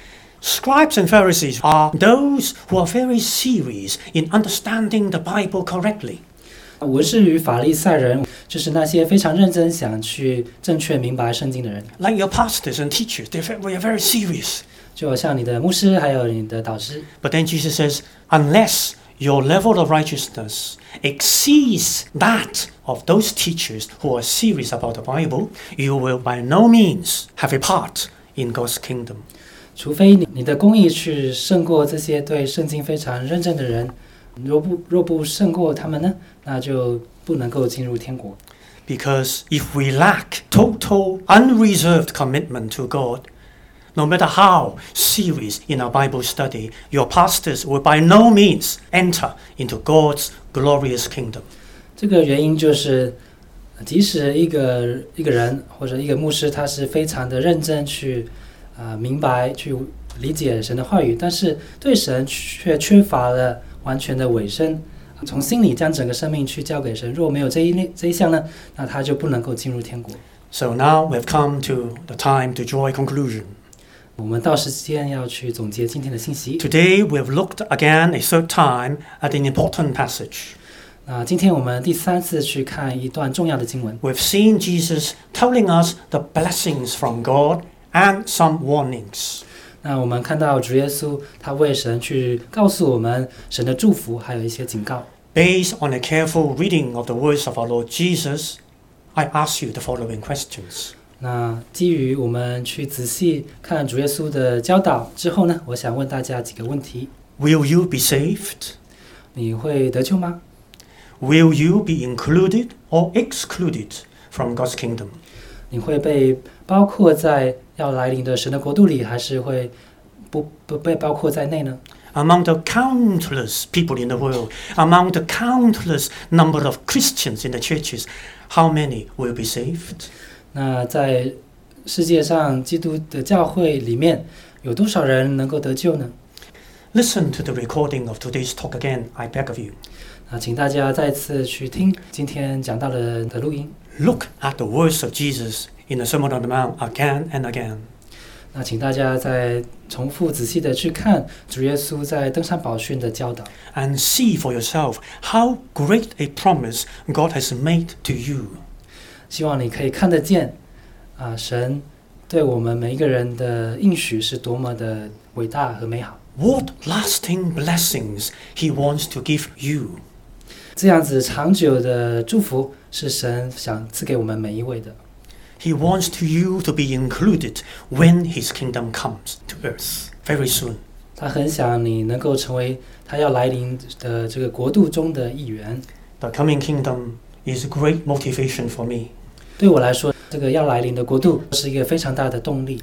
Scribes and Pharisees are those who are very serious in understanding the Bible correctly. 文士与法利赛人就是那些非常认真想去正确明白圣经的人， Like your pastors and teachers, they are very serious. 就好像你的牧师还有你的导师。 But then Jesus says, unless your level of righteousness exceeds that of those teachers who are serious about the Bible, you will by no means have a part in God's kingdom. 除非你的公义去胜过这些对圣经非常认真的人，若不胜过他们呢，那就不能够进入天国。 Because if we lack total, unreserved commitment to God, no matter how serious in our Bible study, your pastors will by no means enter into God's glorious kingdom. 这个原因就是，即使一个人或者一个牧师，他是非常的认真去明白、去理解神的话语，但是对神却缺乏了完全的委身，从心里将整个生命去交给神。如果没有这一项呢，那他就不能够进入天国。 So now we've come to the time to draw a conclusion. 我们到时间要去总结今天的信息。 Today we've looked again a third time at an important passage. 今天我们第3次去看一段重要的经文。 We've seen Jesus telling us the blessings from God and some warnings. 那我们看到主耶稣他为神去告诉我们神的祝福，还有一些警告。 Based on a careful reading of the words of our Lord Jesus, I ask you the following questions. 那基于我们去仔细看主耶稣的教导之后呢，我想问大家几个问题： Will you be saved? 你会得救吗？ Will you be included or excluded from God's kingdom? 你会被包括在要来临的神的国度里，还是会不被包括在内呢？ Among the countless people in the world, among the countless number of Christians in the churches, how many will be saved? 那在世界上基督的教会里面，有多少人能够得救呢？ Listen to the recording of today's talk again, I beg of you. 请大家再次去听今天讲到的录音。 Look at the words of Jesus in the Sermon on the Mount again and again. 那请大家再重复仔细的去看主耶稣在登山宝训的教导， And see for yourself how great a promise God has made to you. 希望你可以看得见神对我们每一个人的应许是多么的伟大和美好。 What lasting blessings He wants to give you. 这样子长久的祝福是神想赐给我们每一位的。 He wants you to be included when His kingdom comes to earth very soon. 他很想你能够成为他要来临的这个国度中的一员。 The coming kingdom is a great motivation for me. 对我来说，这个要来临的国度是一个非常大的动力。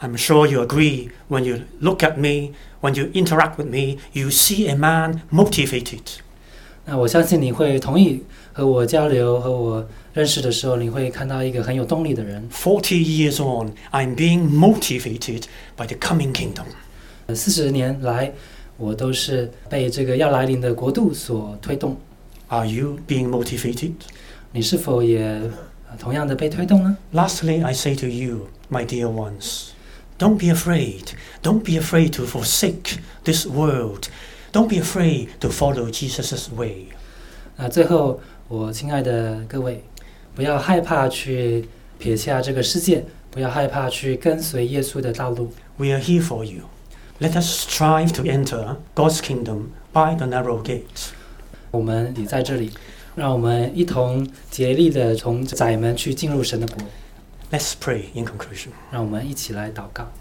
I'm sure you agree when you look at me, when you interact with me, you see a man motivated. 那我相信你会同意和我交流、和我认识的时候，你会看到一个很有动力的人。 40 years on, I'm being motivated by the coming kingdom. 40年来，我都是被这个要来临的国度所推动。 Are you being motivated? 你是否也同样的被推动呢？ Lastly, I say to you, my dear ones, don't be afraid. Don't be afraid to forsake this world. Don't be afraid to follow Jesus' way. 最后，我亲爱的各位，不要害怕去撇下这个世界，不要害怕去跟随耶稣的道路。 We are here for you. Let us strive to enter God's kingdom by the narrow gate. 我们也在这里，让我们一同竭力的从窄门去进入神的国。 Let's pray in conclusion. 让我们一起来祷告。